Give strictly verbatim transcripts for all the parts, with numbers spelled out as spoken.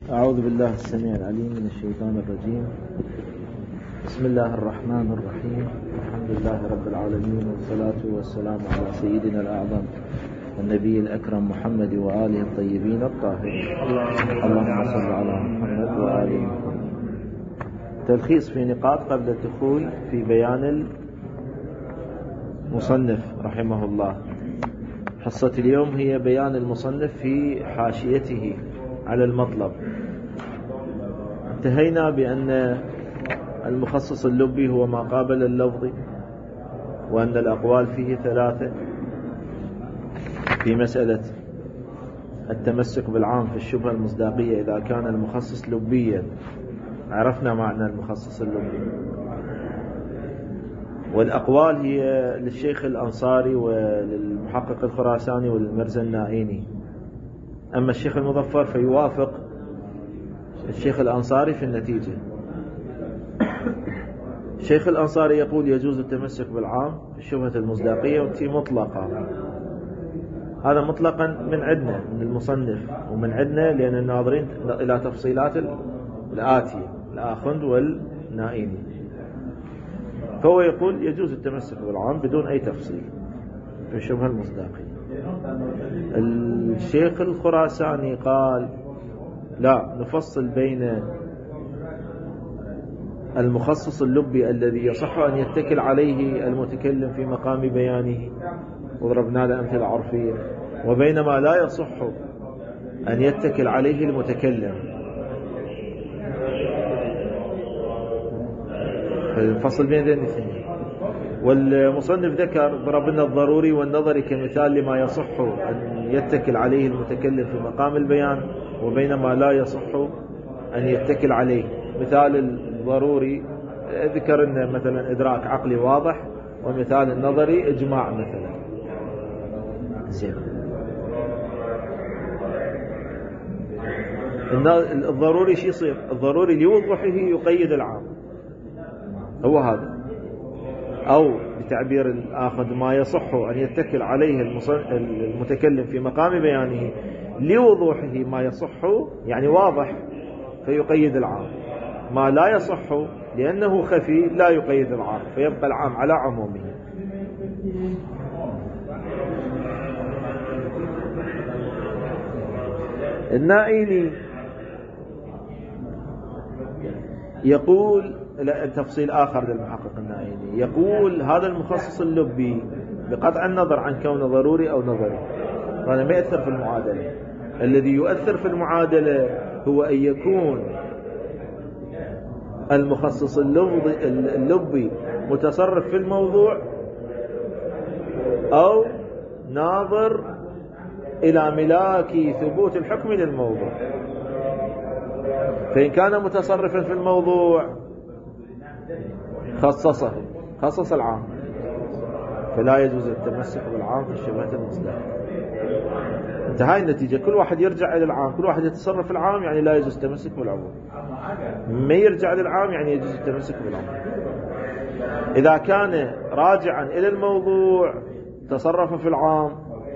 أعوذ بالله السميع العليم من الشيطان الرجيم. بسم الله الرحمن الرحيم. الحمد لله رب العالمين، والصلاة والسلام على سيدنا الأعظم النبي الأكرم محمد وآله الطيبين الطاهرين. اللهم صل على محمد وآله محمد. تلخيص في نقاط قبل الدخول في بيان المصنف رحمه الله. حصة اليوم هي بيان المصنف في حاشيته على المطلب. انتهينا بأن المخصص اللبي هو ما قابل اللفظ، وأن الأقوال فيه ثلاثة في مسألة التمسك بالعام في الشبهة المصداقية إذا كان المخصص لبيا. عرفنا معنى المخصص اللبي. والأقوال هي للشيخ الأنصاري وللمحقق الخراساني وللمرزا النائيني. أما الشيخ المظفر فيوافق الشيخ الأنصاري في النتيجة. الشيخ الأنصاري يقول يجوز التمسك بالعام في الشبهة المصداقية وتي مطلقة. هذا مطلقا من عندنا من المصنف ومن عندنا لأن الناظرين إلى تفصيلات الآتية الآخند والنائيني. فهو يقول يجوز التمسك بالعام بدون أي تفصيل في الشبهة المصداقية. الشيخ الخراساني قال لا، نفصل بين المخصص اللبي الذي يصح أن يتكل عليه المتكلم في مقام بيانه، وضربنا له أمثلة عرفية، وبين ما لا يصح أن يتكل عليه المتكلم. فالفصل بين ذين الاثنين. والمصنف ذكر ضرب لنا الضروري والنظري كمثال لما يصح أن يتكل عليه المتكلم في مقام البيان، وبينما لا يصح أن يتكل عليه. مثال الضروري ذكر أن مثلا إدراك عقلي واضح، ومثال النظري إجماع مثلا. زين. الضروري شو يصير؟ الضروري لوضوحه يقيد العام، هو هذا. أو بتعبير الآخر ما يصح أن يتكل عليه المتكلم في مقام بيانه لوضوحه ما يصح يعني واضح فيقيد العام، ما لا يصح لأنه خفي لا يقيد العام فيبقى العام على عمومه. النائيني يقول لا، تفصيل آخر للمحقق النائيني، يقول هذا المخصص اللبي بقطع النظر عن كونه ضروري أو نظري هذا ما يؤثر في المعادلة. الذي يؤثر في المعادلة هو أن يكون المخصص اللبي متصرف في الموضوع أو ناظر إلى ملاك ثبوت الحكم للموضوع. فإن كان متصرفا في الموضوع خصصه خصص العام، فلا يجوز التمسك بالعام في الشبهة المصداقية. انتهى النتيجة. كل واحد يرجع إلى العام، كل واحد يتصرف في العام يعني لا يجوز التمسك بالعموم. ما يرجع للعام يعني يجوز التمسك بالعموم. إذا كان راجعا إلى الموضوع تصرف في العام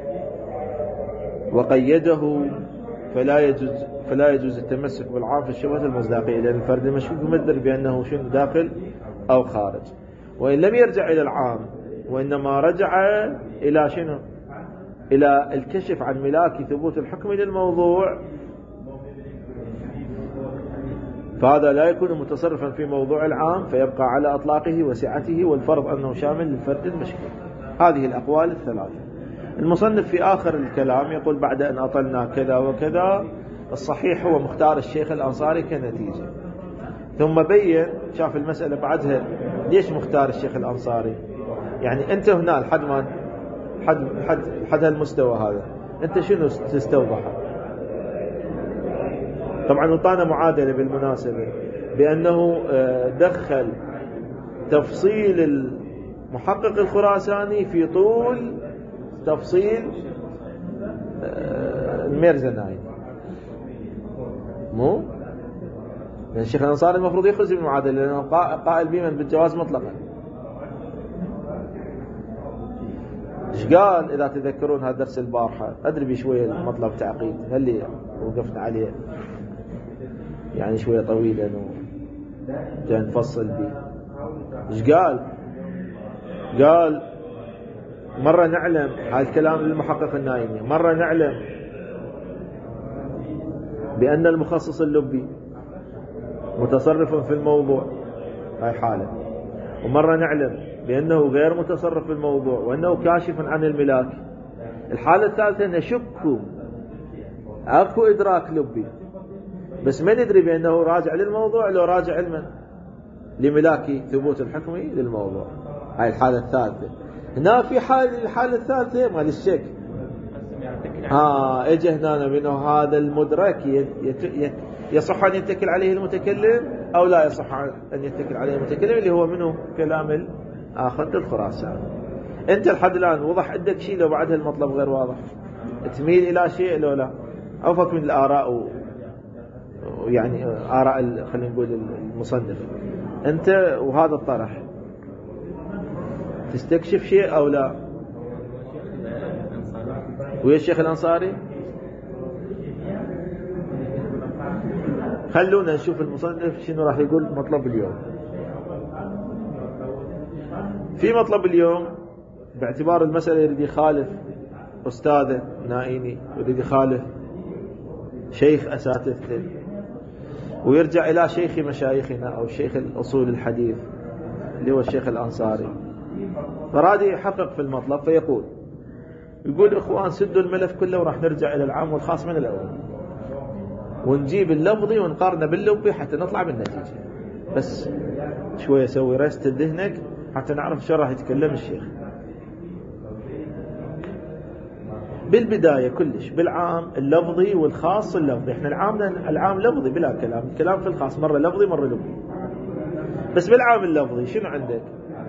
وقيده فلا يجوز فلا يجوز التمسك بالعام في الشبهة المصداقية، لأن الفرد المشكوك يمدر بأنه شنو داخل أو خارج. وإن لم يرجع إلى العام وإنما رجع إلى شنو؟ إلى الكشف عن ملاك ثبوت الحكم للموضوع، فهذا لا يكون متصرفا في موضوع العام فيبقى على أطلاقه وسعته، والفرض أنه شامل للفرد المشكوك. هذه الأقوال الثلاثة. المصنف في آخر الكلام يقول بعد أن أطلنا كذا وكذا الصحيح هو مختار الشيخ الأنصاري كنتيجة، ثم بين شاف المسألة بعدها ليش مختار الشيخ الأنصاري. يعني أنت هنا لحد ما حد حد حد المستوى هذا أنت شنو تستوضح؟ طبعا وطانا معادلة بالمناسبة بأنه دخل تفصيل المحقق الخراساني في طول تفصيل المرزا النائيني، مو لأن الشيخ الأنصاري المفروض يخرج من المعادلة لأنه قائل بمن بالجواز مطلقا. ايش قال؟ إذا تذكرون هذا درس البارحة أدري بشوية المطلب تعقيد اللي وقفنا عليه. يعني شوية طويلا جاي نفصل به. ايش قال؟ قال مرة نعلم، هذا الكلام للمحقق النايمي، مرة نعلم بأن المخصص اللبي متصرف في الموضوع، هاي حالة، ومرة نعلم بأنه غير متصرف في الموضوع وأنه كاشف عن الملاك. الحالة الثالثة نشك أكو إدراك لبي بس ما ندري بأنه راجع للموضوع لو راجع علما لملاك ثبوت الحكم للموضوع. هاي الحالة الثالثة. هنا في حالة الحالة الثالثة مال الشك، ها اجى هنا بأنه هذا المدرك يصح أن يتكل عليه المتكلم أو لا يصح أن يتكل عليه المتكلم، اللي هو منه كلام الآخر الخراسان. أنت لحد الآن وضح عندك شيء لو بعد المطلب غير واضح؟ تميل إلى شيء لو لا؟ أو فك من الآراء يعني آراء خلينا نقول المصنف أنت وهذا الطرح تستكشف شيء أو لا؟ ويا الشيخ الأنصاري خلونا نشوف المصنف شنو راح يقول مطلب اليوم. في مطلب اليوم باعتبار المسألة يريد يخالف أستاذه نائيني ويريد يخالف شيخ أساتذته ويرجع إلى شيخ مشايخنا أو شيخ الأصول الحديث اللي هو الشيخ الأنصاري، فراد يحقق في المطلب فيقول يقول إخوان سدوا الملف كله وراح نرجع إلى العام والخاص من الأول ونجيب اللفظي ونقارنه باللبي حتى نطلع بالنتيجة. بس شوية سوي رست ذهنك حتى نعرف شو راح يتكلم الشيخ. بالبداية كلش بالعام اللفظي والخاص اللفظي. احنا العام العام لفظي بلا كلام، الكلام في الخاص مرة لفظي مرة لفظي. بس بالعام اللفظي شنو عندك؟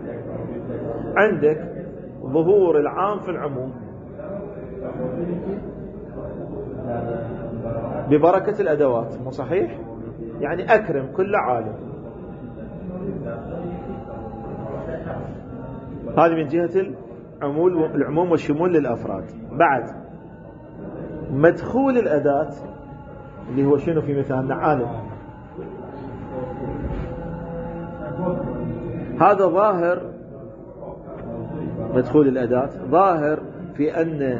عندك ظهور العام في العموم ببركة الأدوات، مو صحيح؟ يعني أكرم كل عالم، هذه من جهة العموم والشمول للأفراد. بعد مدخول الأداة اللي هو شنو في مثالنا؟ عالم. هذا ظاهر مدخول الأداة ظاهر في أن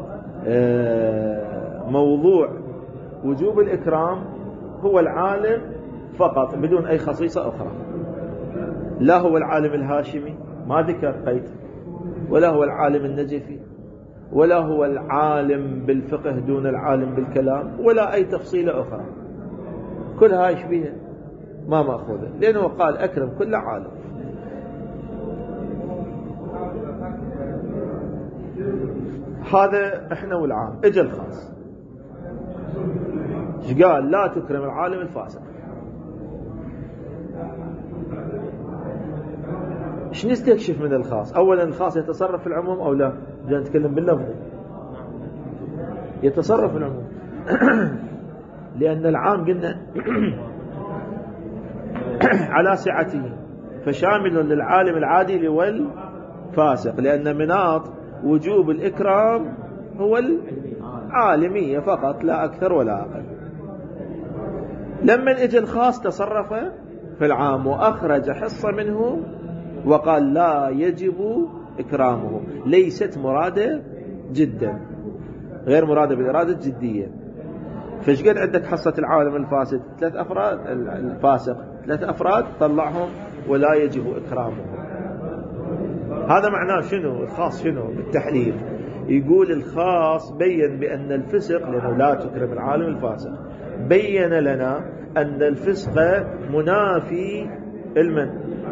موضوع وجوب الإكرام هو العالم فقط بدون أي خصيصة أخرى. لا هو العالم الهاشمي ما ذكر قيد، ولا هو العالم النجفي، ولا هو العالم بالفقه دون العالم بالكلام، ولا أي تفصيلة أخرى. كلها يشبيها ما مأخوذة، لأنه قال أكرم كل عالم. هذا احنا والعام. اجى الخاص ايش قال؟ لا تكرم العالم الفاسق. ايش نستكشف من الخاص؟ اولا الخاص يتصرف في العموم او لا؟ جاي نتكلم باللفظ يتصرف في العموم لان العام قلنا على سعته فشامل للعالم العادي والفاسق، لان مناط وجوب الإكرام هو العالمية فقط لا أكثر ولا أقل. لما اجى الخاص تصرف في العام وأخرج حصة منه وقال لا يجب إكرامه، ليست مرادة جدا، غير مرادة بالإرادة الجدية. فايش قد عندك حصة العالم الفاسد؟ ثلاث أفراد، الفاسق ثلاث أفراد طلعهم ولا يجب إكرامه. هذا معناه شنو؟ الخاص شنو بالتحليل؟ يقول الخاص بين بأن الفسق، لأنه لا تكرم العالم الفاسق، بين لنا أن الفسق منافي المن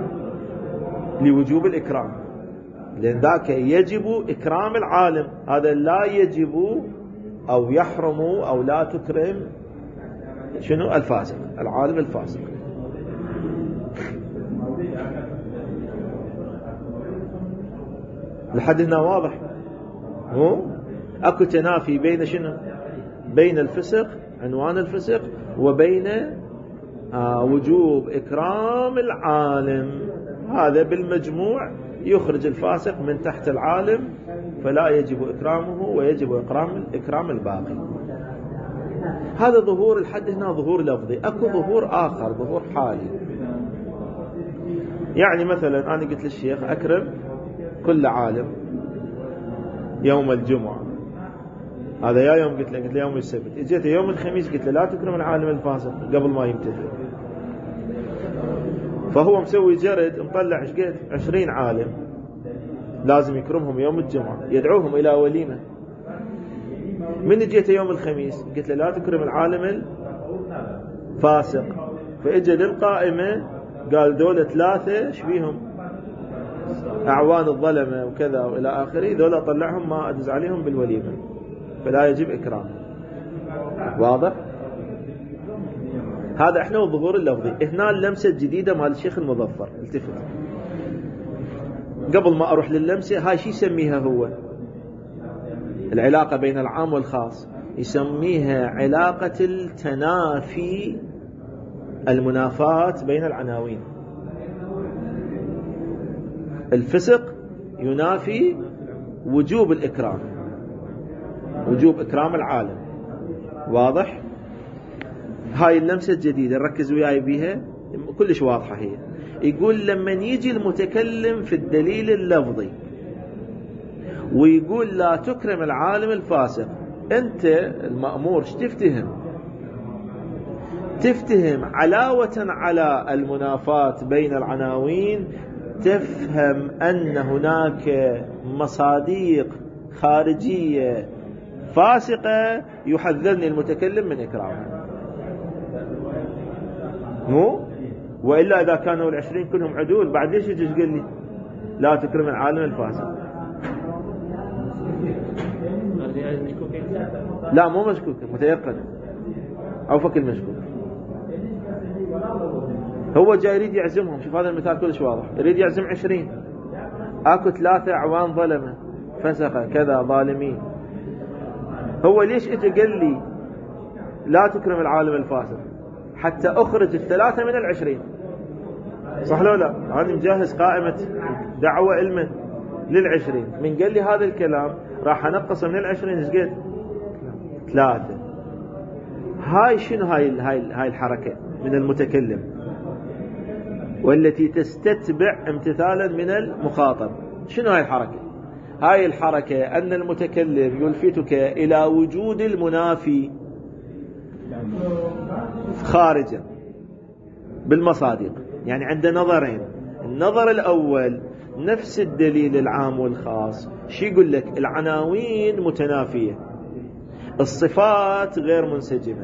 لوجوب الإكرام، لأن ذاك يجب إكرام العالم، هذا لا يجب أو يحرم أو لا تكرم شنو؟ الفاسق، العالم الفاسق. لحد هنا واضح؟ هو اكو تنافي بين شنو؟ بين الفسق، عنوان الفسق، وبين آه وجوب إكرام العالم. هذا بالمجموع يخرج الفاسق من تحت العالم، فلا يجب إكرامه ويجب إكرام إكرام الباقي. هذا ظهور الحد هنا ظهور لفظي. اكو ظهور اخر، ظهور حالي. يعني مثلا انا قلت للشيخ اكرم كل عالم يوم الجمعة، هذا يا يوم قلت له قلت له يوم السبت. اجيت يوم الخميس قلت له لا تكرم العالم الفاسق قبل ما يمتثل. فهو مسوي جرد مطلع ايش قد عشرين عالم لازم يكرمهم يوم الجمعة، يدعوهم الى وليمة. من جيت يوم الخميس قلت له لا تكرم العالم الفاسق، فاجى للقائمة قال دولة ثلاثة ايش بيهم اعوان الظلمة وكذا والى اخره، ذولا طلعهم ما ادز عليهم بالوليمة فلا يجب اكرام. واضح؟ هذا احنا والظهور اللفظي. هنا اللمسة الجديدة مال الشيخ المظفر. التفت قبل ما اروح لللمسة، هاي شي يسميها هو العلاقة بين العام والخاص، يسميها علاقة التنافي، المنافاة بين العناوين. الفسق ينافي وجوب الإكرام، وجوب إكرام العالم. واضح؟ هاي اللمسة الجديدة نركز وياي بيها كلش واضحة هي. يقول لما يجي المتكلم في الدليل اللفظي ويقول لا تكرم العالم الفاسق، أنت المأمور ايش تفتهم؟ تفتهم علاوة على المنافاة بين العناوين، تفهم أن هناك مصاديق خارجية فاسقة يحذرني المتكلم من إكرامها. مو؟ وإلا إذا كانوا العشرين كلهم عدول بعد ليش يجي يقول لي لا تكرم العالم الفاسق؟ لا مو مشكوك، متيقن أو فك المشكوك. هو جاي يريد يعزمهم. شوف هذا المثال كلش واضح. يريد يعزم عشرين، اكو ثلاثة اعوان ظلمة فسقة كذا ظالمين. هو ليش اجى قال لي لا تكرم العالم الفاسق؟ حتى اخرج الثلاثة من العشرين. صح لو لا؟ انا مجهز قائمة دعوة علما للعشرين. من قال لي هذا الكلام راح انقص من العشرين ايش قد؟ ثلاثة. هاي شنو هاي هاي هاي الحركة من المتكلم والتي تستتبع امتثالا من المخاطب؟ شنو هاي الحركة؟ هاي الحركة أن المتكلم يلفتك إلى وجود المنافي خارجا بالمصادق. يعني عنده نظرين. النظر الأول نفس الدليل العام والخاص، شو يقول لك؟ العناوين متنافية، الصفات غير منسجمة.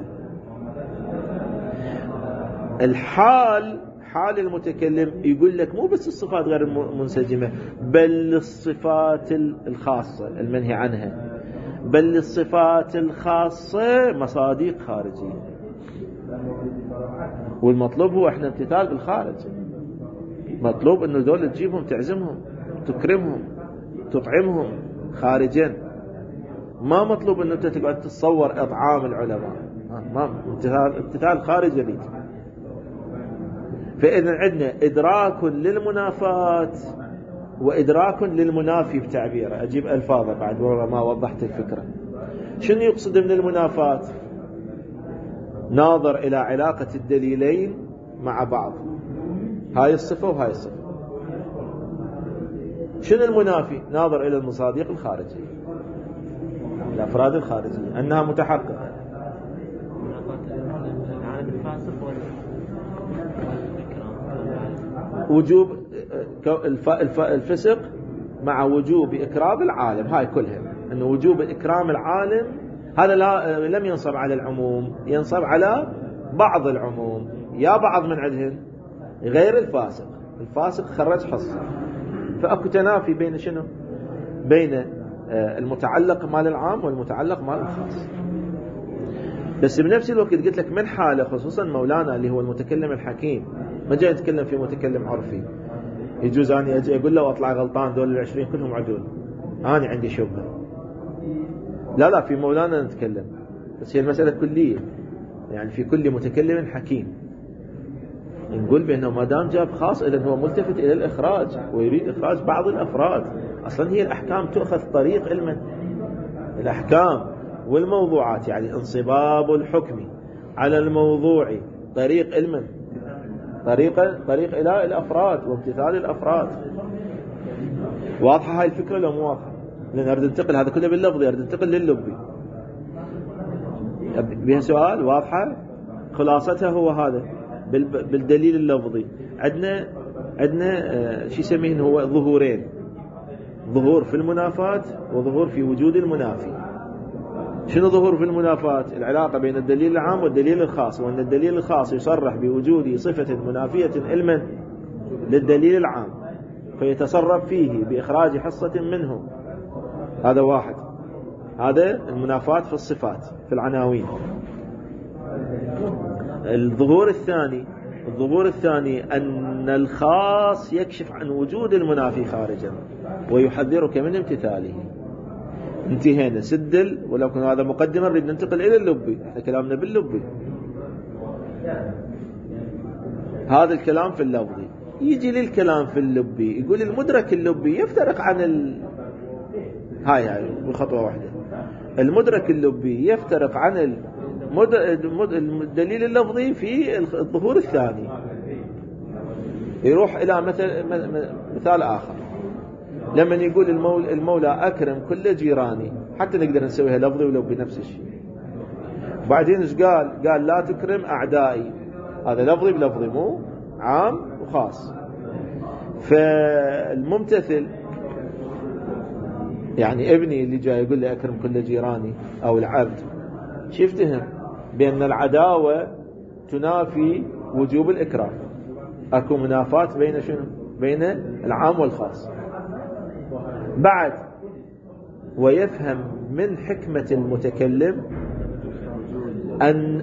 الحال حال المتكلم يقول لك مو بس الصفات غير منسجمة، بل الصفات الخاصة المنهي عنها، بل الصفات الخاصة مصادق خارجية. والمطلوب هو احنا امتثال بالخارج. مطلوب انه دول تجيبهم تعزمهم تكرمهم تطعمهم خارجا. ما مطلوب انه انت تقعد تتصور اطعام العلماء. ما امتثال امتثال خارج يريد. فإذا عندنا إدراك للمنافاة وإدراك للمنافي بتعبيره. أجيب ألفاظه بعد ما وضحت الفكرة. شنو يقصد من المنافاة؟ ناظر إلى علاقة الدليلين مع بعض، هاي الصفة وهاي الصفة. شنو المنافي؟ ناظر إلى المصادق الخارجية، الأفراد الخارجية أنها متحققة. وجوب الفسق مع وجوب إكرام العالم. هاي كلها أنه وجوب إكرام العالم هذا لا لم ينصب على العموم، ينصب على بعض العموم. يا بعض من عندهن غير الفاسق. الفاسق خرج حصة. فأكو تنافي بين شنو؟ بين المتعلق مال العام والمتعلق مال الخاص. بس بنفس الوقت قلت لك من حالة خصوصا مولانا اللي هو المتكلم الحكيم، ما جاي يتكلم في متكلم عرفي. يجوز أني أجي أقول له وأطلع غلطان دول العشرين كلهم عدول، أنا عندي شبهة. لا لا، في مولانا نتكلم، بس هي المسألة كلية. يعني في كل متكلم حكيم نقول بأنه ما دام جاب خاص إذن هو ملتفت إلى الإخراج ويريد إخراج بعض الأفراد. أصلا هي الأحكام تؤخذ طريق علما. الأحكام والموضوعات، يعني انصباب الحكم على الموضوع طريق علم طريقة طريق إلى الأفراد وامتثال الأفراد. واضحة هاي الفكرة لو مو واضحة؟ لأن أريد انتقل هذا كله باللفظي، أريد انتقل لللبي. بها سؤال واضحة؟ خلاصتها هو هذا بالدليل اللفظي. عندنا عندنا شو يسميه هو ظهورين، ظهور في المنافات وظهور في وجود المنافي. شنو ظهور في المنافات؟ العلاقة بين الدليل العام والدليل الخاص، وأن الدليل الخاص يصرح بوجود صفة منافية علما للدليل العام فيتصرف فيه بإخراج حصة منه. هذا واحد، هذا المنافات في الصفات في العناوين. الظهور الثاني الظهور الثاني أن الخاص يكشف عن وجود المنافي خارجا ويحذرك من امتثاله. انتهينا سدل، ولو كان هذا مقدمة نريد ننتقل إلى اللبي، احنا كلامنا باللبي. هذا الكلام في اللفظي. يجي للكلام في اللبي، يقول المدرك اللبي يفترق عن ال... هاي هاي بخطوة واحدة. المدرك اللبي يفترق عن المد... الدليل اللفظي في الظهور الثاني. يروح إلى مثل مثال آخر، لما يقول المولى, المولى أكرم كل جيراني، حتى نقدر نسويها لفظي ولبي نفس الشيء. بعدين ايش قال؟ قال لا تكرم أعدائي. هذا لفظي بلفظي، مو عام وخاص. فالممتثل يعني ابني اللي جاي يقول لي أكرم كل جيراني أو العبد، شفتهم بأن العداوة تنافي وجوب الإكرام. أكو منافات بين شنو؟ بين العام والخاص. بعد ويفهم من حكمة المتكلم أن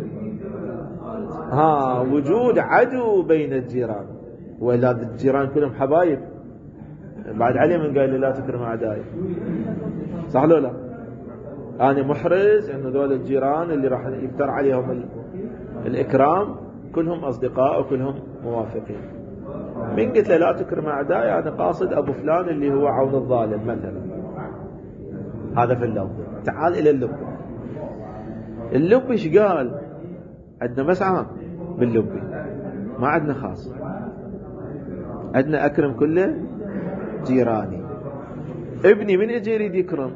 ها وجود عدو بين الجيران، ولا الجيران كلهم حبايب. بعد علي من قال لي لا تكرم أعدائي، صح لو لا؟ أنا محرز أن ذول الجيران اللي راح يفتر عليهم الإكرام كلهم أصدقاء وكلهم موافقين. من قلت له لا تكرم أعدائي، أنا قاصد أبو فلان اللي هو عون الظالم مثلا. هذا في اللب. تعال إلى اللب. اللب إيش قال؟ عندنا بس عام باللب، ما عندنا خاص. عندنا أكرم كله جيراني. ابني من اجي يريد يكرم؟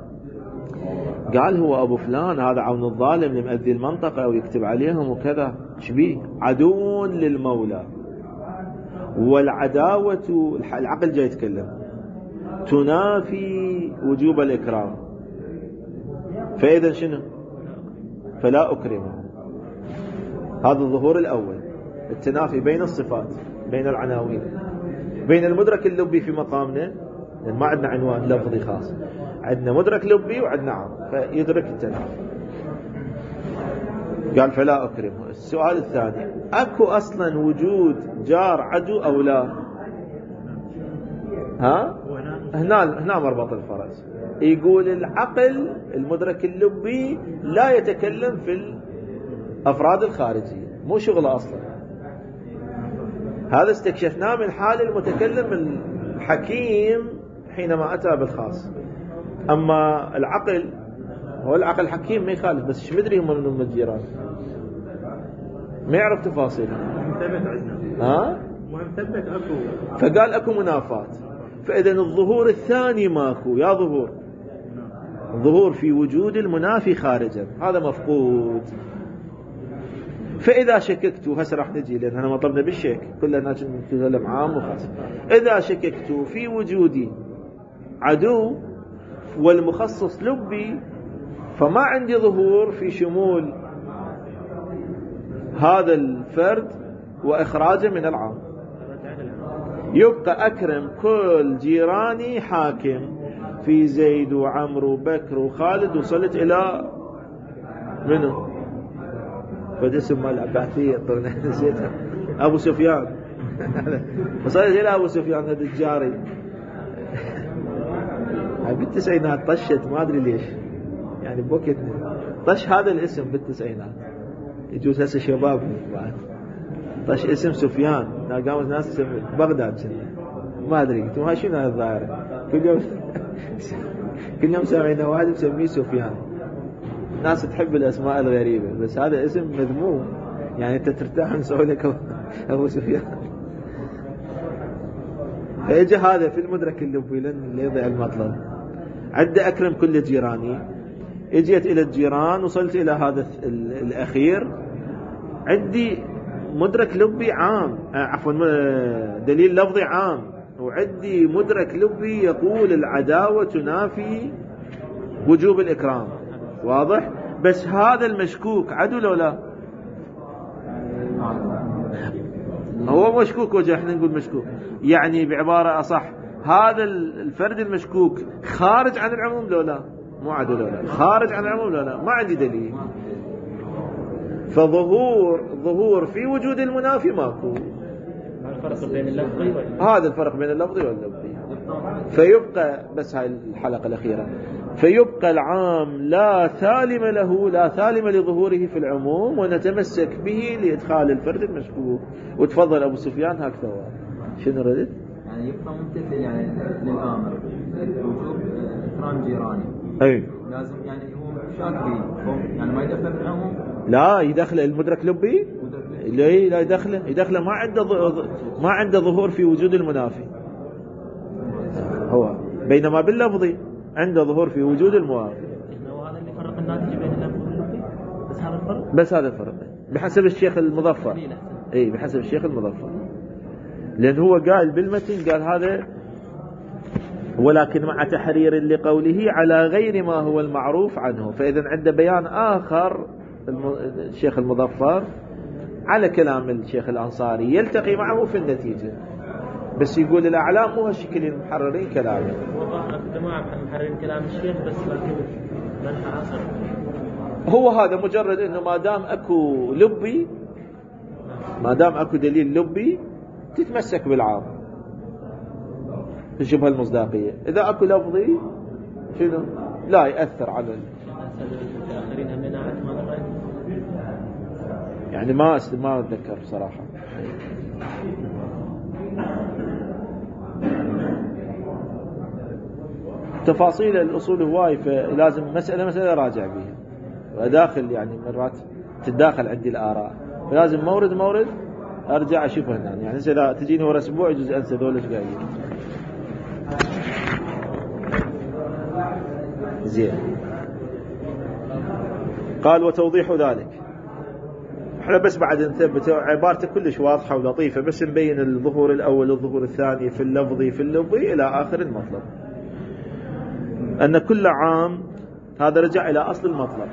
قال هو أبو فلان هذا عون الظالم اللي مأذي المنطقة ويكتب عليهم وكذا. شبيه؟ عدو للمولى. والعداوة العقل جاي يتكلم تنافي وجوب الإكرام، فإذا شنو؟ فلا أكرمه. هذا الظهور الأول، التنافي بين الصفات بين العناوين بين المدرك اللبي في مقامنا، لأن ما عندنا عنوان لفظي خاص، عندنا مدرك لبي وعندنا عام، فيدرك التنافي. قال فلا أكرمه. السؤال الثاني، أكو أصلا وجود جار عدو أو لا؟ ها؟ هنا هنا مربط الفرس. يقول العقل المدرك اللبي لا يتكلم في الأفراد الخارجية، مو شغله أصلا. هذا استكشفناه من حال المتكلم الحكيم حينما أتى بالخاص. أما العقل هو العقل حكيم ما يخالف، بس ايش مدري هم من الجيران، ما يعرف تفاصيل. ها؟ مثبت اكو. فقال اكو منافات. فاذا الظهور الثاني ماكو، يا ظهور ظهور في وجود المنافي خارجا، هذا مفقود. فاذا شككت، هسه راح نجي لان احنا مطلبنا بالشك، كلنا نتكلم عام وخاص. اذا شككت في وجود عدو والمخصص لبي، فما عندي ظهور في شمول هذا الفرد وإخراجه من العام. يبقى أكرم كل جيراني حاكم في زيد وعمر وبكر وخالد، وصلت إلى منه فدي اسم العباثية نسيتها، أبو سفيان. وصلت إلى أبو سفيان هذا الجاري. بالتسعينات طشت، ما أدري ليش يعني بوكتنا طش هذا الاسم بالتسعينات. يجوز هسه شباب بعد طش اسم سفيان، قامت ناس اسم بغداد ما ادري، قلت ما شنو هذا الظاهره. كل يوم كل يوم سامعين واحد مسميه سفيان. الناس تحب الأسماء الغريبة، بس هذا اسم مذموم، يعني أنت ترتاح نسوي لك أبو سفيان. فإجا هذا في المدرك اللبي لن يضيع المطلب. عد أكرم كل جيراني، اجيت إلى الجيران، وصلت إلى هذا الأخير، عندي مدرك لبي عام، عفوا دليل لفظي عام، وعندي مدرك لبي يقول العداوة تنافي وجوب الإكرام. واضح؟ بس هذا المشكوك عدو لو لا؟ هو مشكوك وجه، احنا نقول مشكوك، يعني بعبارة أصح هذا الفرد المشكوك خارج عن العموم لو لا؟ مو عدو لو لا، خارج عن العموم لو لا؟ ما عندي دليل. فظهور ظهور في وجود المنافي ماكو. الفرق بين اللفظي وال... هذا الفرق بين اللفظي واللفظي. فيبقى بس هاي الحلقة الأخيرة، فيبقى العام لا ثالم له، لا ثالم لظهوره في العموم، ونتمسك به لإدخال الفرد المشكوك. وتفضل أبو سفيان هكذا. شنو ردت؟ يعني يبقى ممتثل يعني للآمر وجوب إكرام جيراني. أي لازم يعني هو شاك فيه، يعني ما يدخل في العموم. لا يدخل المدرك لبي، لا لا يدخله، يدخله ما عنده ما عنده ظهور في وجود المنافي هو، بينما باللفظي عنده ظهور في وجود الموافي. هذا اللي فرق الناتج بين اللفظ واللفظي، بس هذا الفرق، بس هذا الفرق بحسب الشيخ المظفر. اي بحسب الشيخ المظفر، لأن هو قال بالمتن، قال هذا ولكن مع تحرير لقوله على غير ما هو المعروف عنه. فإذا عنده بيان آخر الشيخ المظفر على كلام الشيخ الأنصاري يلتقي معه في النتيجة، بس يقول الأعلام مو هالشكل المحررين كلامه. جماعة محررين كلام الشيخ، بس من عصر هو هذا مجرد إنه ما دام أكو لبي، ما دام أكو دليل لبي تتمسك بالعام الشبهة المصداقية. إذا أكو لفظي شنو لا يأثر على يعني ما ما أتذكر صراحة. تفاصيل الأصول هواي، فلازم مسألة مسألة راجع بيها، وداخل يعني مرات تتداخل عندي الآراء، فلازم مورد مورد أرجع أشوفه هنا. يعني إذا تجيني ورا أسبوع يجوز أنسى ذولش قايل. زين. قال وتوضيح ذلك، احنا بس بعد نثبت عبارته كلش واضحة ولطيفة، بس نبين الظهور الأول والظهور الثاني في اللفظي في اللفظي إلى آخر المطلب. أن كل عام، هذا رجع إلى أصل المطلب،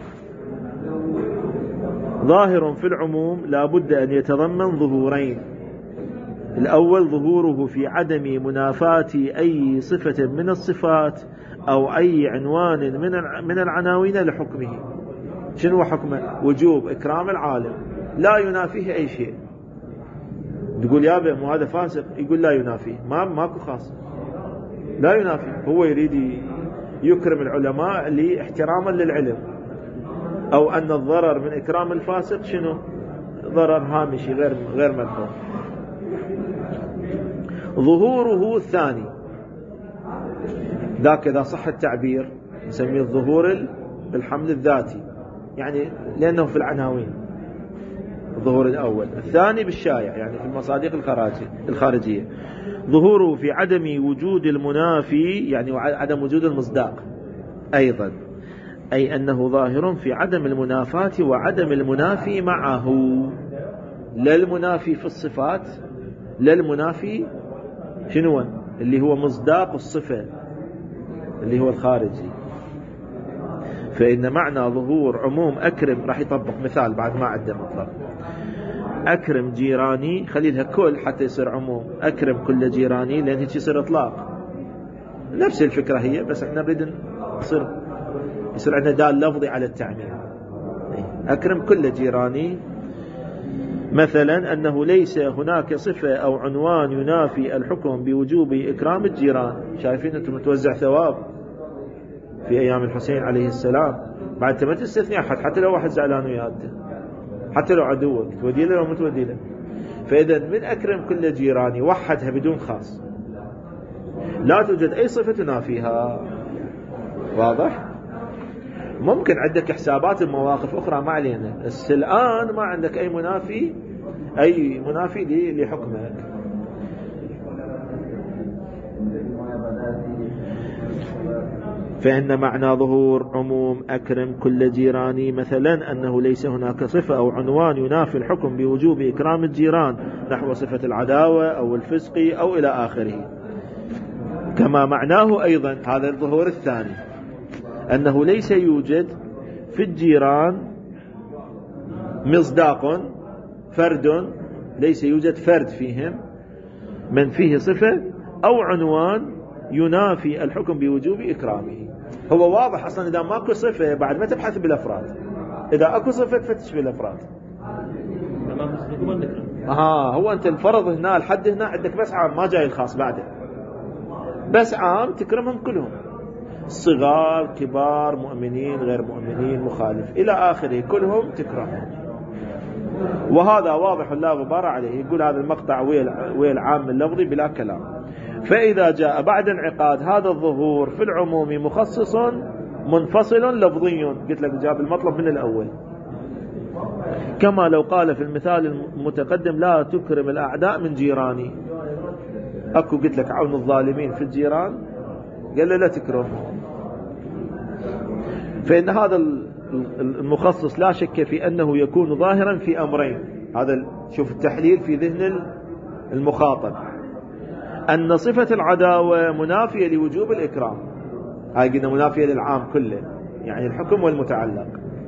ظاهر في العموم لا بد أن يتضمن ظهورين. الأول ظهوره في عدم منافاة أي صفة من الصفات أو أي عنوان من من العناوين لحكمه. شنو حكمه؟ وجوب إكرام العالم، لا ينافيه أي شيء. تقول يا مو هذا فاسق، يقول لا ينافيه، ما ماكو خاص، لا ينافيه. هو يريد يكرم العلماء لاحتراما للعلم، أو أن الضرر من إكرام الفاسق شنو؟ ضرر هامشي غير غير ملحوظ. ظهوره الثاني ذاك إذا صح التعبير نسميه الظهور الحمل الذاتي، يعني لأنه في العناوين. الظهور الأول. الثاني بالشائع، يعني في المصادق الخارجية. ظهوره في عدم وجود المنافي، يعني عدم وجود المصداق أيضا، أي أنه ظاهر في عدم المنافاة وعدم المنافي معه، لا المنافي في الصفات، لا المنافي شنو اللي هو مصداق الصفة اللي هو الخارجي. فإن معنى ظهور عموم أكرم، راح يطبق مثال بعد ما عده مطلق، أكرم جيراني، خليلها كل حتى يصير عموم، أكرم كل جيراني، لأن هيك يصير إطلاق. نفس الفكرة هي، بس احنا نريد يصير يصير عندنا دال لفظي على التعميم. أكرم كل جيراني، مثلا أنه ليس هناك صفة أو عنوان ينافي الحكم بوجوب إكرام الجيران. شايفين أنتم متوزع ثواب في أيام الحسين عليه السلام، بعد ما تستثني أحد، حتى لو واحد زعلان وياته، حتى لو عدوك تودي له أو متودي له. فإذا من أكرم كل جيراني وحدها بدون خاص، لا توجد أي صفة تنافيها. واضح؟ ممكن عندك حسابات ومواقف أخرى ما علينا، بس الآن ما عندك أي منافي أي منافي لحكمك. فإن معنى ظهور عموم أكرم كل جيراني مثلا أنه ليس هناك صفة أو عنوان ينافي الحكم بوجوب إكرام الجيران نحو صفة العداوة أو الفسق أو إلى آخره. كما معناه أيضا هذا الظهور الثاني أنه ليس يوجد في الجيران مصداق فرد، ليس يوجد فرد فيهم من فيه صفة أو عنوان ينافي الحكم بوجوب إكرامه. هو واضح أصلا إذا ماكو صفة بعد ما تبحث بالأفراد، إذا أكو صفة تفتش بالأفراد. آه هو أنت الفرض هنا الحد هنا عندك بس عام، ما جاي الخاص بعده، بس عام تكرمهم كلهم، صغار كبار مؤمنين غير مؤمنين مخالف إلى آخره كلهم تكرمهم. وهذا واضح لا غبار عليه. يقول هذا المقطع ويا العام اللفظي بلا كلام. فإذا جاء بعد انعقاد هذا الظهور في العموم مخصص منفصل لفظي، قلت لك جاب المطلب من الأول، كما لو قال في المثال المتقدم لا تكرم الأعداء من جيراني. أكو قلت لك عون الظالمين في الجيران، قال له لا تكرمهم. فإن هذا المخصص لا شك في أنه يكون ظاهرا في أمرين. هذا شوف التحليل في ذهن المخاطب، أن صفة العداوة منافية لوجوب الإكرام، هاي قلنا منافية للعام كله يعني الحكم والمتعلق.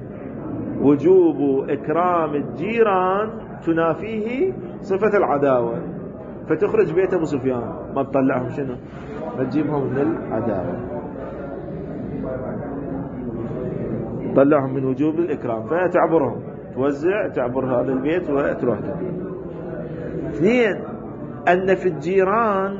وجوب إكرام الجيران تنافيه صفة العداوة، فتخرج بيت أبو سفيان ما تطلعهم شنو؟ ما تجيبهم من العداوة، طلعهم من وجوب الإكرام، فتعبرهم توزع تعبر هذا البيت وتروح. اثنين، أن في الجيران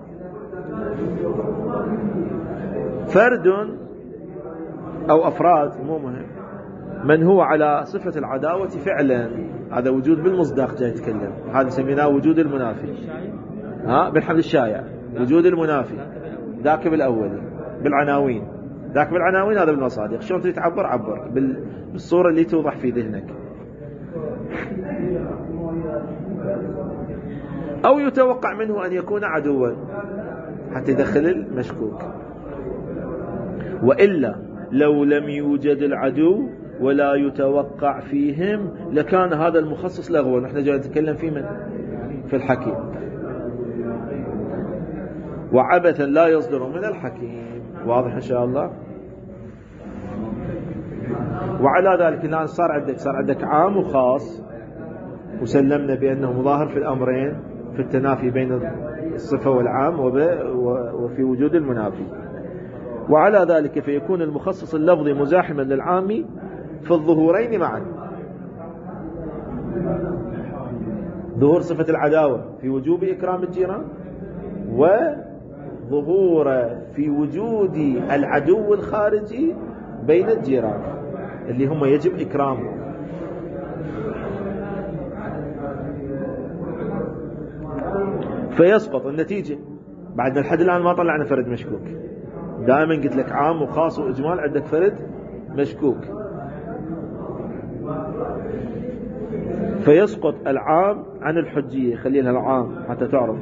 فرد أو أفراد مو مهم من هو على صفة العداوة فعلا، هذا وجود بالمصداق جاي يتكلم، هذا سميناه وجود المنافي. ها بالحمل الشائع وجود المنافي، ذاك بالأولي بالعناوين، ذاك بالعناوين هذا بالمصادق. شلون تريد تعبر عبر بالصورة اللي توضح في ذهنك. أو يتوقع منه أن يكون عدوا حتى يدخل المشكوك. وإلا لو لم يوجد العدو ولا يتوقع فيهم لكان هذا المخصص لغوا. نحن جاي نتكلم في من؟ في الحكيم. وعبثا لا يصدر من الحكيم. واضح إن شاء الله. وعلى ذلك الآن صار عندك صار عندك عام وخاص، وسلمنا بأنه مظاهر في الأمرين في التنافي بين الصفة والعام وفي وجود المنافي. وعلى ذلك فيكون المخصص اللفظي مزاحما للعام في الظهورين معا، ظهور صفة العداوة في وجوب إكرام الجيران، وظهور في وجود العدو الخارجي بين الجيران اللي هم يجب إكرامهم. فيسقط النتيجة. بعد الحد الآن ما طلعنا فرد مشكوك، دائما قلت لك عام وخاص وإجمال عندك فرد مشكوك. فيسقط العام عن الحجية، خلينا العام حتى تعرف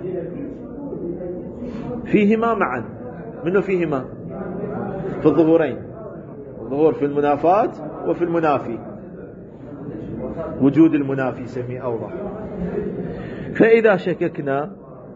فيهما معا. منه فيهما؟ في الظهورين، الظهور في المنافات وفي المنافي، وجود المنافي سمي أوضح. فإذا شككنا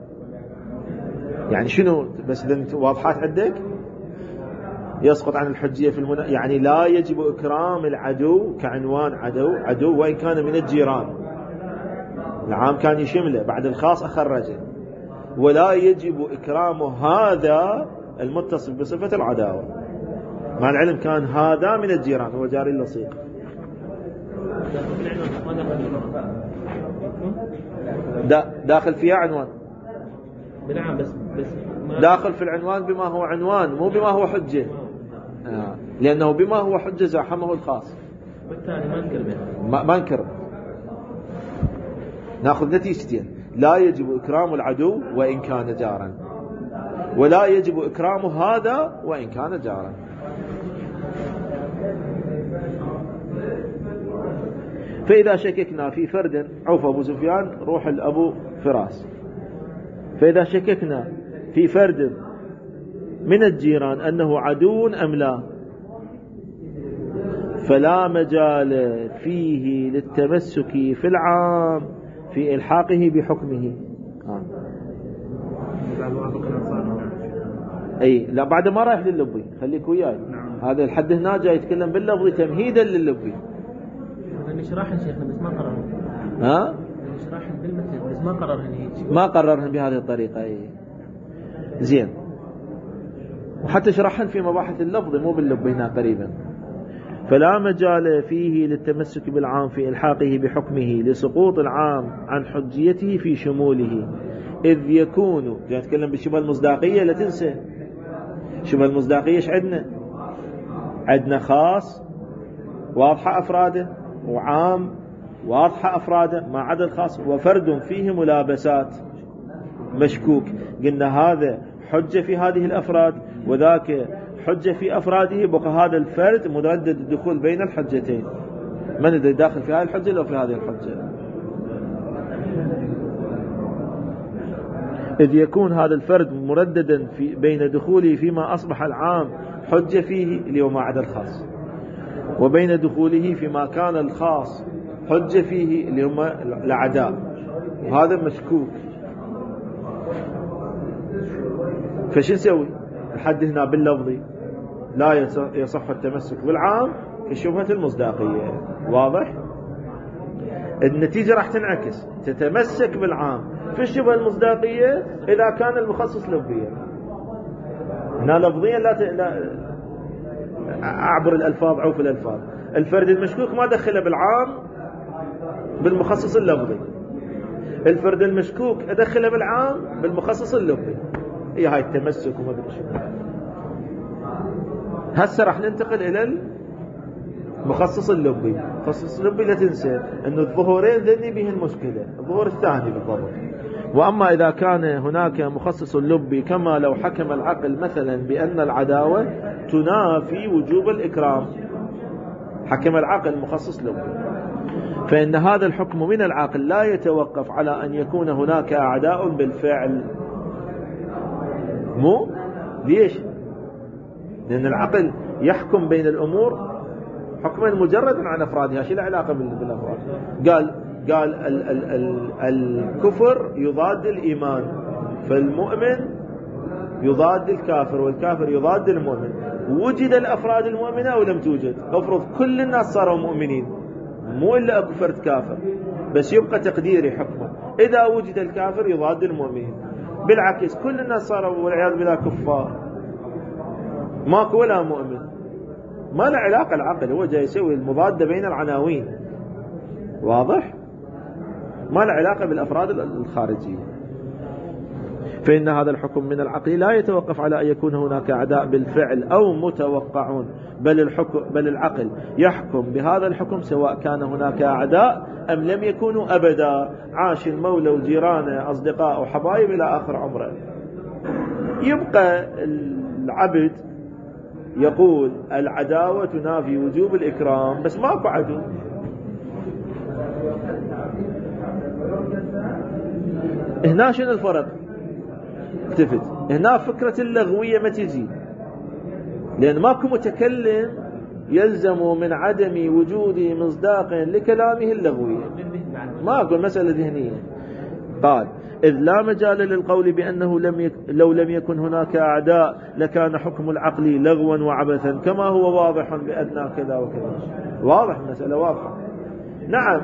يعني شنو بس إذا واضحات عندك، يسقط عن الحجية في المنا... يعني لا يجب إكرام العدو كعنوان عدو عدو وإن كان من الجيران. العام كان يشمله، بعد الخاص أخرجه. ولا يجب إكرام هذا المتصف بصفة العداوة، مع العلم كان هذا من الجيران هو جاري اللصيق. داخل فيها عنوان بالعام بس بس داخل في العنوان بما هو عنوان مو بما هو حجة. آه. لأنه بما هو حجة زاحمه الخاص، بالتالي ما نكر ما, ما نكر. ناخذ نتيجتين: لا يجب إكرام العدو وإن كان جارا، ولا يجب إكرام هذا وإن كان جارا. فإذا شككنا في فرد، عوف أبو سفيان روح الأبو فراس، فإذا شككنا في فرد من الجيران أنه عدو أم لا، فلا مجال فيه للتمسك في العام في إلحاقه بحكمه. آه. أي لا، بعد ما رايح لللبي، خليك وياي. هذا الحد هنا جاي يتكلم باللفظ تمهيدا لللبي. نشرح شيخنا بس ما قررهم. ها؟ نشرح بالمثل بس ما قررهم هيك. ما قررهم بهذه الطريقة. أي زين. وحتى شرحن في مباحث اللفظ مو باللب هنا قريبا. فلا مجال فيه للتمسك بالعام في إلحاقه بحكمه لسقوط العام عن حجيته في شموله، إذ يكون، جاي نتكلم بالشبه المصداقية، لا تنسى شبه المصداقية ايش عندنا؟ عندنا خاص واضحة أفراده، وعام واضحة أفراده ما عدا الخاص، وفرد فيه ملابسات مشكوك. قلنا هذا حجة في هذه الأفراد وذاك حجة في أفراده، بقى هذا الفرد مردد الدخول بين الحجتين، من الذي داخل في هذه الحجة أو في هذه الحجة؟ إذ يكون هذا الفرد مرددا في بين دخوله فيما أصبح العام حجة فيه اللي هو ما عدا الخاص، وبين دخوله فيما كان الخاص حجة فيه اللي هم الأعداء، وهذا مشكوك. فشو نسوي؟ الحد هنا باللفظي لا يصح التمسك بالعام في شبهة المصداقية. واضح؟ النتيجة راح تنعكس، تتمسك بالعام في الشبهة المصداقية إذا كان المخصص لفظيا. هنا لفظيا لا, ت... لا أعبر الألفاظ، عوف الألفاظ. الفرد المشكوك ما دخله بالعام بالمخصص اللفظي، الفرد المشكوك أدخله بالعام بالمخصص اللفظي. هي هاي التمسك وما ادري شو. هسه راح ننتقل إلى المخصص اللبي. المخصص اللبي لا تنسى أنه الظهورين ذني به المشكلة، الظهور الثاني بالضبط. وأما إذا كان هناك مخصص اللبي كما لو حكم العقل مثلا بأن العداوة تنافي وجوب الإكرام، حكم العقل مخصص لبي، فإن هذا الحكم من العقل لا يتوقف على أن يكون هناك أعداء بالفعل. مو ليش؟ لأن العقل يحكم بين الأمور حكما مجردا عن أفرادها، شيء لا علاقة بالأفراد. قال قال ال ال ال الكفر يضاد الإيمان، فالمؤمن يضاد الكافر، والكافر يضاد المؤمن. وجد الأفراد المؤمنة أو لم توجد؟ أفرض كل الناس صاروا مؤمنين، مو إلا أكو فرد كافر، بس يبقى تقديري حكمه إذا وجد الكافر يضاد المؤمنين. بالعكس كل الناس صاروا والعياذ بالله كفار، ماكو ولا مؤمن، ما له علاقة. العقل هو جاي يسوي المضادة بين العناوين. واضح؟ ما له علاقة بالأفراد الخارجية. فإن هذا الحكم من العقل لا يتوقف على أن يكون هناك أعداء بالفعل أو متوقعون، بل الحكم بل العقل يحكم بهذا الحكم سواء كان هناك أعداء أم لم يكونوا أبدا، عاش المولى وجيرانه أصدقاء وحبايب إلى آخر عمره. يبقى العبد يقول العداوة تنافي وجوب الإكرام، بس ماكو عدو. هنا شنو الفرق؟ التفت هنا فكرة اللغوية ما تجي، لأن ماكو متكلم يلزم من عدم وجود مصداق لكلامه اللغوي، ماكو مسألة ذهنية. قال إذ لا مجال للقول بأنه لم يك... لو لم يكن هناك أعداء لكان حكم العقل لغوا وعبثا، كما هو واضح بأن كذا وكذا. واضح، المسألة واضحة. نعم،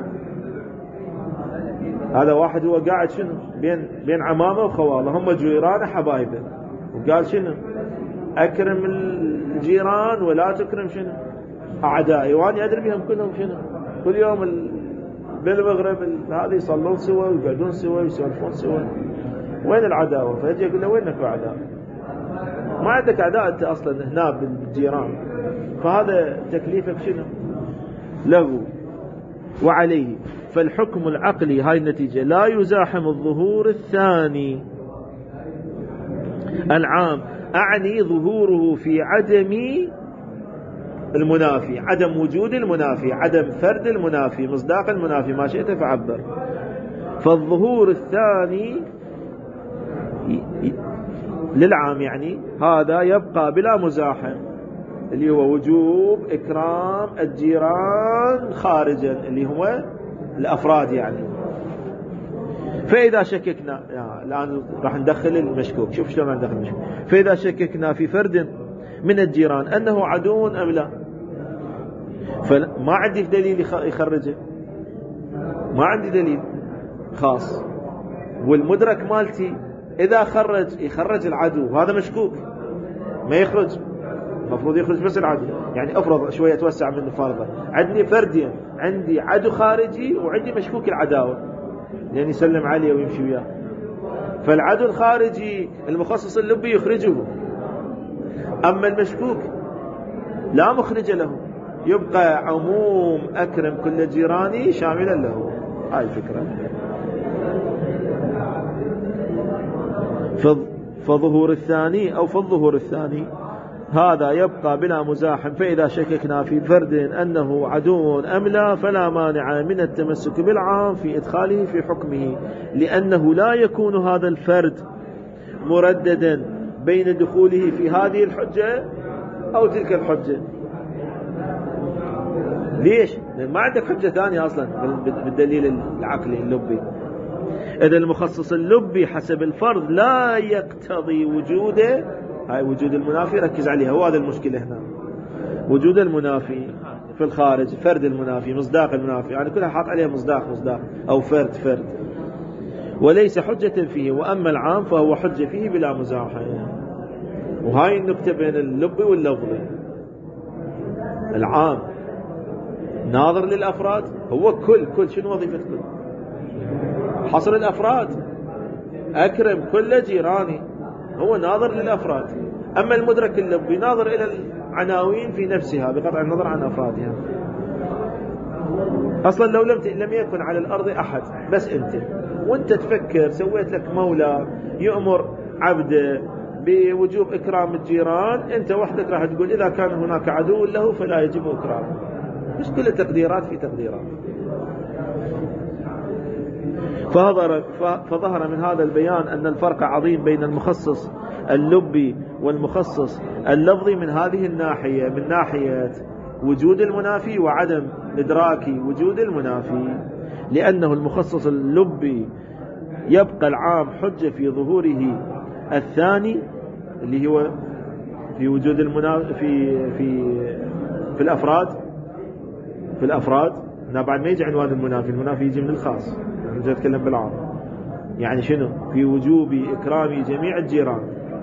هذا واحد هو قاعد شنو بين بين عمامه وخواله، هم جيرانه حبايبه، وقال شنو أكرم الجيران ولا تكرم شنو أعدائي، وأنا أدري بهم كلهم شنو كل يوم ال... بالمغرب هذه يصلون سوا ويقعدون سوا ويسولفون سوا، وين العداوة؟ فيجي يقول له وينك أعداء؟ ما عندك أعداء أنت أصلا هنا بالجيران، فهذا تكليفك شنو؟ لغو. وعليه فالحكم العقلي، هاي النتيجة، لا يزاحم الظهور الثاني العام، أعني ظهوره في عدم المنافي، عدم وجود المنافي، عدم فرد المنافي، مصداق المنافي، ما شئت فعبر. فالظهور الثاني للعام يعني هذا يبقى بلا مزاحم، اللي هو وجوب إكرام الجيران خارجا، اللي هو الأفراد يعني. فإذا شككنا يعني الآن راح ندخل المشكوك، شوف شلون راح ندخل المشكوك. فإذا شككنا في فرد من الجيران أنه عدو أم لا، فما عندي دليل يخرجه، ما عندي دليل خاص. والمدرك مالتي إذا خرج يخرج العدو، هذا مشكوك ما يخرج، المفروض يخرج بس العدو. يعني افرض شوية توسع من الفرضة، عندي فردين، عندي عدو خارجي وعندي مشكوك العداوة، يعني يسلم عليه ويمشي وياه. فالعدو الخارجي المخصص اللبي يخرجه، أما المشكوك لا مخرج له، يبقى عموم أكرم كل جيراني شاملا له. هاي الفكرة. فالظهور الثاني أو فالظهور الثاني هذا يبقى بلا مزاحم. فإذا شككنا في فرد أنه عدو أم لا فلا مانع من التمسك بالعام في إدخاله في حكمه، لأنه لا يكون هذا الفرد مرددا بين دخوله في هذه الحجة أو تلك الحجة. ليش؟ لأن ما عندك حجة ثانية أصلا بالدليل العقلي اللبي. إذا المخصص اللبي حسب الفرض لا يقتضي وجوده، هاي وجود المنافي ركز عليها، هو هذا المشكلة هنا، وجود المنافي في الخارج، فرد المنافي، مصداق المنافي، يعني كلها حاط عليها مصداق مصداق أو فرد فرد، وليس حجة فيه. وأما العام فهو حجة فيه بلا مزاحم. وهاي النكتة بين اللبي واللفظي. العام ناظر للأفراد، هو كل كل شنو وظيفة كل؟ حصر الأفراد، أكرم كل جيراني، هو ناظر للأفراد. أما المدرك اللبي ناظر إلى العناوين في نفسها بقطع النظر عن أفرادها. أصلا لو لم لم يكن على الأرض أحد بس أنت، وأنت تفكر سويت لك مولى يأمر عبده بوجوب إكرام الجيران، أنت وحدك راح تقول إذا كان هناك عدو له فلا يجب إكرامه. مش كل التقديرات في تقديرات. فظهر, فظهر من هذا البيان أن الفرق عظيم بين المخصص اللبي والمخصص اللفظي من هذه الناحية، من ناحية وجود المنافي وعدم إدراك وجود المنافي. لأنه المخصص اللبي يبقى العام حجة في ظهوره الثاني اللي هو في وجود المنافي في في في الأفراد في الأفراد هنا بعد ما يجي عنوان المنافي، المنافي يجي من الخاص، نجي نتكلم بالعام. يعني شنو؟ في وجوب إكرام جميع الجيران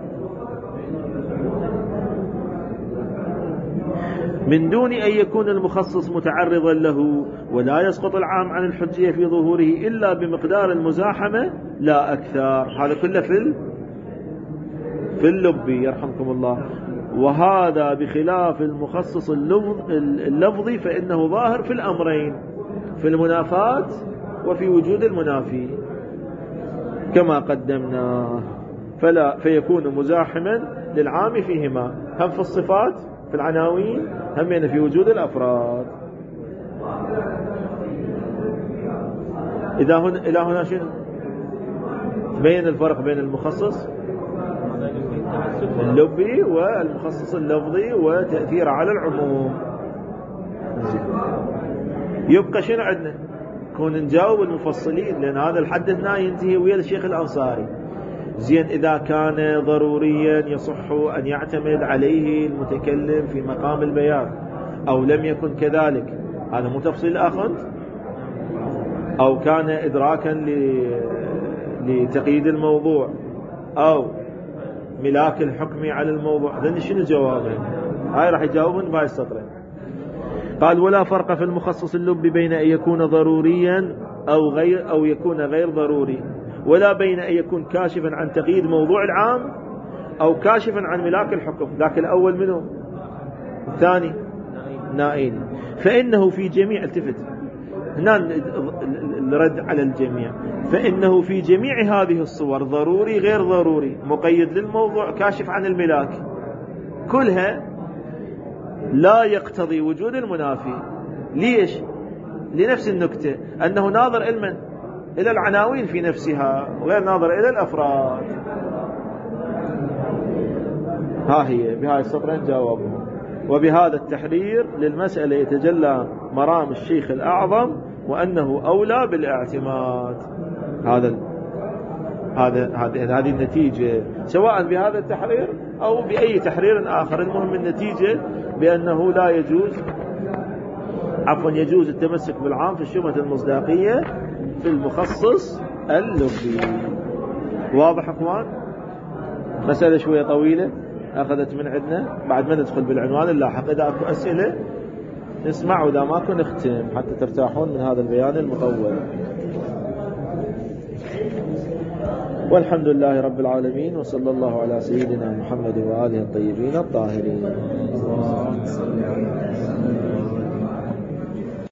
من دون أن يكون المخصص متعرضا له، ولا يسقط العام عن الحجية في ظهوره إلا بمقدار المزاحمة لا أكثر. هذا كله في في اللبي يرحمكم الله. وهذا بخلاف المخصص اللفظي، فإنه ظاهر في الأمرين، في المنافات وفي وجود المنافي كما قدمنا، فلا فيكون مزاحما للعام فيهما، هم في الصفات في العناوين، هم في وجود الأفراد. إذا هنا إلى هنا شنو تبين الفرق بين المخصص اللبي والمخصص اللفظي وتأثير على العموم. يبقى شنو عندنا؟ كون نجاوب المفصلين، لأن هذا الحد هنا ينتهي ويا الشيخ الأنصاري. زين إذا كان ضروريا يصح أن يعتمد عليه المتكلم في مقام البيان، أو لم يكن كذلك، هذا مو تفصيل آخر، أو كان إدراكا لتقييد الموضوع أو ملاك الحكم على الموضوع، هذا شنو جوابه؟ هاي راح يجاوبون بهاي السطرين. قال: ولا فرق في المخصص اللبي بين أن يكون ضروريا أو غير أو يكون غير ضروري، ولا بين أن يكون كاشفا عن تقييد موضوع العام أو كاشفا عن ملاك الحكم. ذاك الأول منه، الثاني نائين. فإنه في جميع، التفت هنا الرد على الجميع، فإنه في جميع هذه الصور ضروري غير ضروري، مقيد للموضوع، كاشف عن الملاك، كلها لا يقتضي وجود المنافي. ليش؟ لنفس النكتة، أنه ناظر علما إلى العناوين في نفسها وغير ناظر إلى الأفراد. ها هي بهاي السطرين جاوبهم. وبهذا التحرير للمسألة يتجلى مرام الشيخ الأعظم وأنه أولى بالاعتماد. هذا هذا هذه هذه النتيجة، سواء بهذا التحرير أو بأي تحرير آخر. المهم النتيجة بأنه لا يجوز عفوا يجوز التمسك بالعام في الشبهة المصداقية في المخصص اللفظي. واضح أخوان؟ مسألة شوية طويلة أخذت من عندنا. بعد ما ندخل بالعنوان اللاحق إذا أكو أسئلة نسمع، وإذا ماكو نختم حتى ترتاحون من هذا البيان المطول. والحمد لله رب العالمين، وصلى الله على سيدنا محمد وآله الطيبين الطاهرين.